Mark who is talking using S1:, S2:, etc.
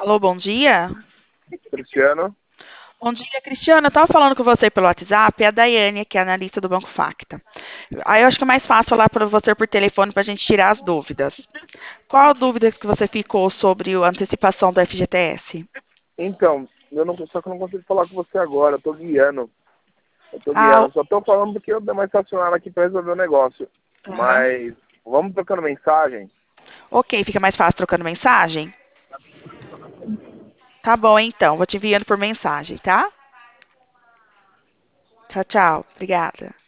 S1: Alô, bom dia.
S2: Cristiano.
S1: Bom dia, Cristiana. Eu estava falando com você pelo WhatsApp, é a Daiane, que é analista do Banco Facta. Aí eu acho que é mais fácil falar para você por telefone para a gente tirar as dúvidas. Qual a dúvida que você ficou sobre a antecipação do FGTS?
S2: Então, só que eu não consigo falar com você agora, eu tô guiando. Eu tô
S1: Ah,
S2: guiando, só tô falando porque eu dei uma estacionada aqui pra resolver o negócio.
S1: aham.
S2: Mas vamos trocando mensagem?
S1: Ok, fica mais fácil trocando mensagem? Tá bom, então. Vou te enviando por mensagem, tá? Tchau, tchau. Obrigada.